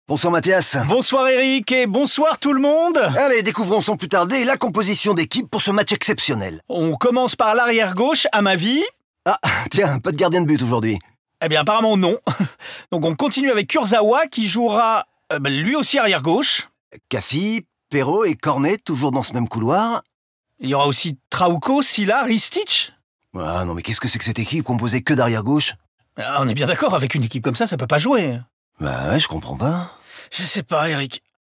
Bonsoir Mathias. Bonsoir Eric et bonsoir tout le monde. Allez, découvrons sans plus tarder la composition d'équipe pour ce match exceptionnel. On commence par l'arrière gauche, à ma vie. Ah, tiens, pas de gardien de but aujourd'hui. Eh bien apparemment non. Donc on continue avec Kurzawa qui jouera lui aussi arrière gauche. Cassie, Perrault et Cornet toujours dans ce même couloir. Il y aura aussi Trauco, Silla, Ristic. Ah non mais qu'est-ce que c'est que cette équipe composée que d'arrière gauche? On est bien d'accord, avec une équipe comme ça peut pas jouer. Bah ouais, je comprends pas. Je sais pas Eric.